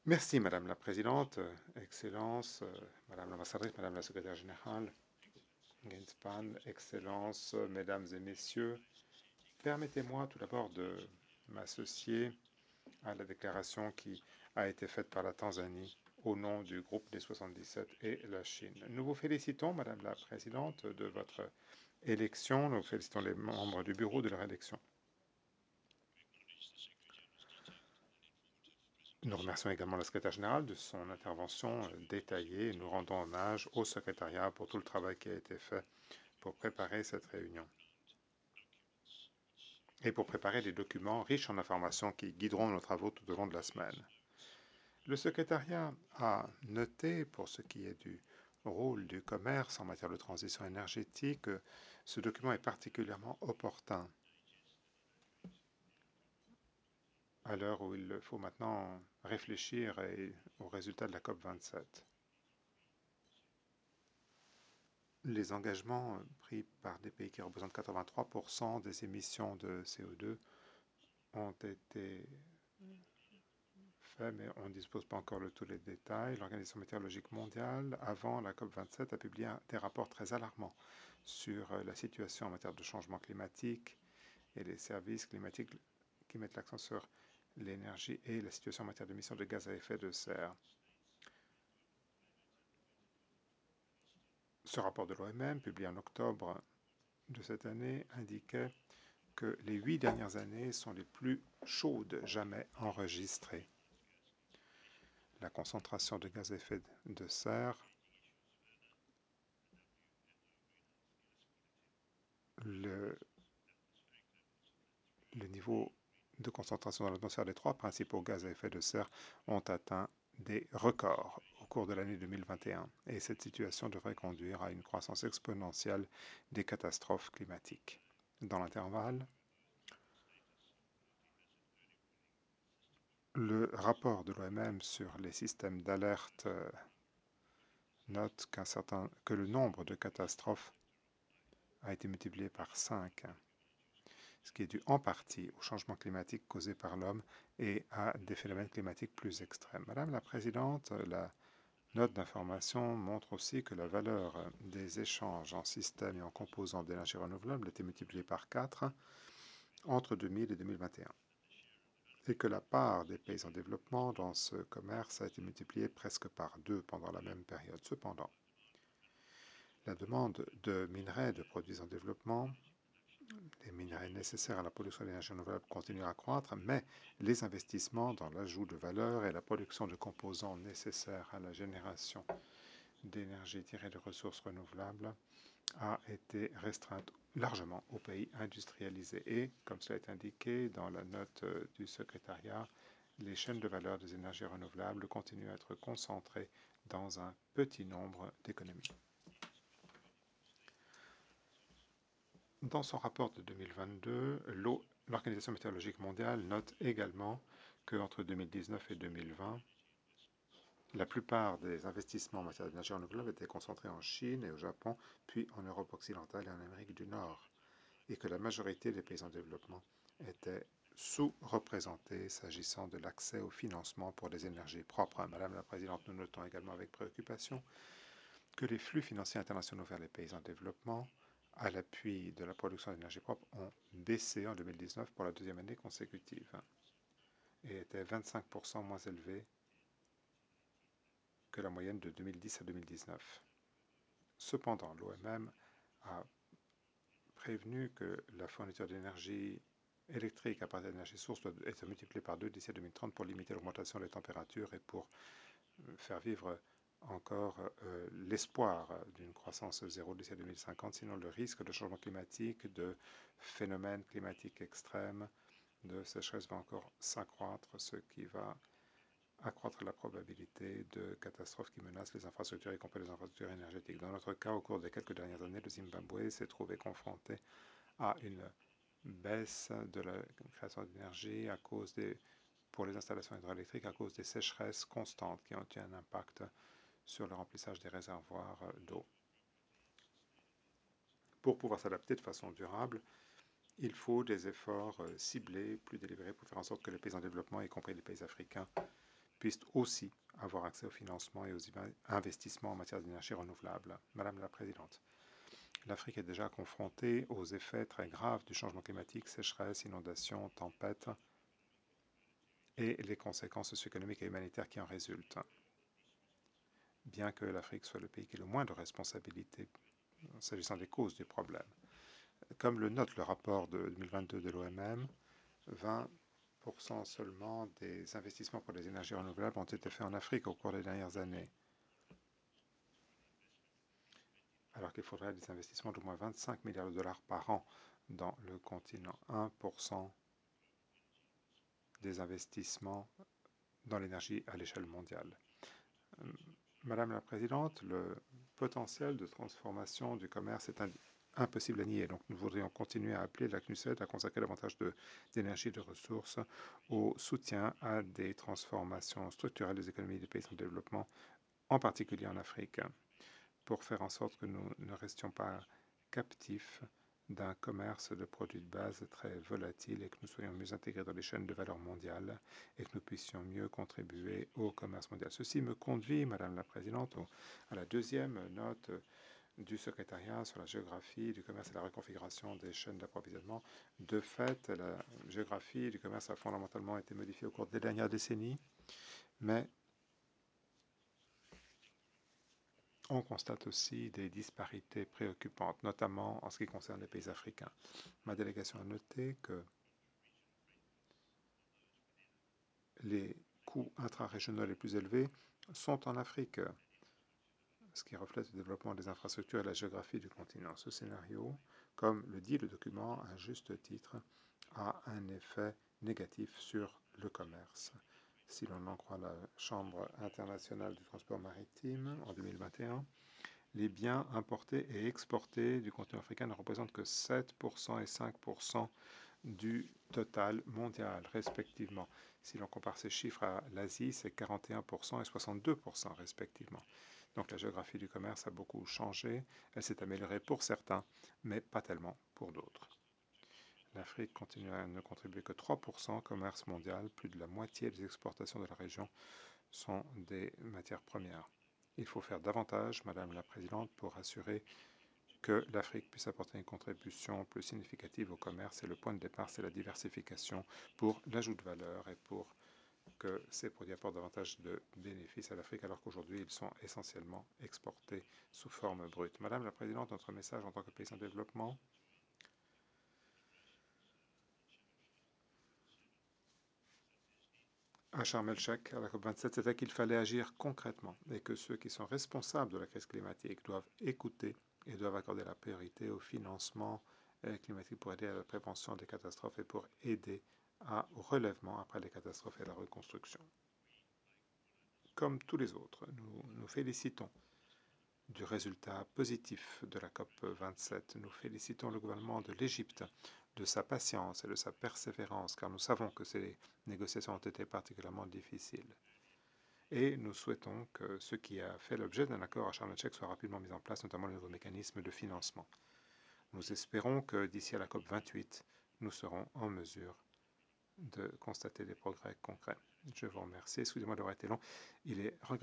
Merci Madame la Présidente, Excellence, Madame l'ambassadrice, Madame la Secrétaire générale, Greenspan, Excellence, Mesdames et Messieurs, permettez-moi tout d'abord de m'associer à la déclaration qui a été faite par la Tanzanie au nom du groupe des 77 et la Chine. Nous vous félicitons, Madame la Présidente, de votre élection. Nous félicitons les membres du bureau de leur élection. Nous remercions également la secrétaire générale de son intervention détaillée et nous rendons hommage au secrétariat pour tout le travail qui a été fait pour préparer cette réunion et pour préparer des documents riches en informations qui guideront nos travaux tout au long de la semaine. Le secrétariat a noté, pour ce qui est du rôle du commerce en matière de transition énergétique, que ce document est particulièrement opportun à l'heure où il faut maintenant réfléchir aux résultats de la COP27. Les engagements pris par des pays qui représentent 83% des émissions de CO2 ont été faits, mais on ne dispose pas encore de tous les détails. L'Organisation météorologique mondiale, avant la COP27, a publié des rapports très alarmants sur la situation en matière de changement climatique et les services climatiques qui mettent l'accent sur l'énergie et la situation en matière d'émissions de gaz à effet de serre. Ce rapport de l'OMM, publié en octobre de cette année, indiquait que les 8 dernières années sont les plus chaudes jamais enregistrées. La concentration de gaz à effet de serre, le, le niveau de concentration dans l'atmosphère des trois principaux gaz à effet de serre ont atteint des records au cours de l'année 2021. Et cette situation devrait conduire à une croissance exponentielle des catastrophes climatiques. Dans l'intervalle, le rapport de l'OMM sur les systèmes d'alerte note que le nombre de catastrophes a été multiplié par 5, ce qui est dû en partie au changement climatique causé par l'homme et à des phénomènes climatiques plus extrêmes. Madame la Présidente, la note d'information montre aussi que la valeur des échanges en systèmes et en composants d'énergie renouvelable a été multipliée par 4 entre 2000 et 2021 et que la part des pays en développement dans ce commerce a été multipliée presque par 2 pendant la même période. Cependant, la demande de minerais de produits en développement, des minerais nécessaires à la production d'énergie renouvelable continuent à croître, mais les investissements dans l'ajout de valeur et la production de composants nécessaires à la génération d'énergie tirée de ressources renouvelables a été restreinte largement aux pays industrialisés. Et, comme cela est indiqué dans la note du secrétariat, les chaînes de valeur des énergies renouvelables continuent à être concentrées dans un petit nombre d'économies. Dans son rapport de 2022, l'Organisation météorologique mondiale note également qu'entre 2019 et 2020, la plupart des investissements en matière d'énergie renouvelable étaient concentrés en Chine et au Japon, puis en Europe occidentale et en Amérique du Nord, et que la majorité des pays en développement étaient sous-représentés s'agissant de l'accès au financement pour des énergies propres. Madame la Présidente, nous notons également avec préoccupation que les flux financiers internationaux vers les pays en développement, à l'appui de la production d'énergie propre, ont baissé en 2019 pour la deuxième année consécutive et étaient 25% moins élevés que la moyenne de 2010 à 2019. Cependant, l'OMM a prévenu que la fourniture d'énergie électrique à partir d'énergie source doit être multipliée par 2 d'ici à 2030 pour limiter l'augmentation des températures et pour faire vivre encore l'espoir d'une croissance zéro d'ici à 2050, sinon le risque de changement climatique, de phénomènes climatiques extrêmes, de sécheresse va encore s'accroître, ce qui va accroître la probabilité de catastrophes qui menacent les infrastructures, y compris les infrastructures énergétiques. Dans notre cas, au cours des quelques dernières années, le Zimbabwe s'est trouvé confronté à une baisse de la création d'énergie pour les installations hydroélectriques à cause des sécheresses constantes qui ont eu un impact sur le remplissage des réservoirs d'eau. Pour pouvoir s'adapter de façon durable, il faut des efforts ciblés, plus délibérés, pour faire en sorte que les pays en développement, y compris les pays africains, puissent aussi avoir accès au financement et aux investissements en matière d'énergie renouvelable. Madame la Présidente, l'Afrique est déjà confrontée aux effets très graves du changement climatique, sécheresse, inondations, tempêtes et les conséquences socio-économiques et humanitaires qui en résultent. Bien que l'Afrique soit le pays qui ait le moins de responsabilités s'agissant des causes du problème. Comme le note le rapport de 2022 de l'OMM, 20% seulement des investissements pour les énergies renouvelables ont été faits en Afrique au cours des dernières années, alors qu'il faudrait des investissements d'au moins 25 milliards de dollars par an dans le continent. 1% des investissements dans l'énergie à l'échelle mondiale. Madame la Présidente, le potentiel de transformation du commerce est impossible à nier. Donc nous voudrions continuer à appeler la CNUSED à consacrer davantage d'énergie et de ressources au soutien à des transformations structurelles des économies des pays en développement, en particulier en Afrique, pour faire en sorte que nous ne restions pas captifs d'un commerce de produits de base très volatile et que nous soyons mieux intégrés dans les chaînes de valeur mondiales et que nous puissions mieux contribuer au commerce mondial. Ceci me conduit, Madame la Présidente, à la deuxième note du secrétariat sur la géographie du commerce et la reconfiguration des chaînes d'approvisionnement. De fait, la géographie du commerce a fondamentalement été modifiée au cours des dernières décennies, mais on constate aussi des disparités préoccupantes, notamment en ce qui concerne les pays africains. Ma délégation a noté que les coûts intra-régionaux les plus élevés sont en Afrique, ce qui reflète le développement des infrastructures et la géographie du continent. Ce scénario, comme le dit le document à juste titre, a un effet négatif sur le commerce. Si l'on en croit la Chambre internationale du transport maritime en 2021, les biens importés et exportés du continent africain ne représentent que 7% et 5% du total mondial, respectivement. Si l'on compare ces chiffres à l'Asie, c'est 41% et 62% respectivement. Donc la géographie du commerce a beaucoup changé, elle s'est améliorée pour certains, mais pas tellement pour d'autres. L'Afrique continue à ne contribuer que 3% au commerce mondial, plus de la moitié des exportations de la région sont des matières premières. Il faut faire davantage, Madame la Présidente, pour assurer que l'Afrique puisse apporter une contribution plus significative au commerce. Et le point de départ, c'est la diversification pour l'ajout de valeur et pour que ces produits apportent davantage de bénéfices à l'Afrique, alors qu'aujourd'hui, ils sont essentiellement exportés sous forme brute. Madame la Présidente, notre message en tant que pays en développement, à Sharm el-Sheikh, à la COP27, c'était qu'il fallait agir concrètement et que ceux qui sont responsables de la crise climatique doivent écouter et doivent accorder la priorité au financement climatique pour aider à la prévention des catastrophes et pour aider au relèvement après les catastrophes et à la reconstruction. Comme tous les autres, nous nous félicitons du résultat positif de la COP27. Nous félicitons le gouvernement de l'Égypte de sa patience et de sa persévérance, car nous savons que ces négociations ont été particulièrement difficiles. Et nous souhaitons que ce qui a fait l'objet d'un accord à Sharm el-Sheikh soit rapidement mis en place, notamment le nouveau mécanisme de financement. Nous espérons que d'ici à la COP28, nous serons en mesure de constater des progrès concrets. Je vous remercie. Excusez-moi d'avoir été long. Il est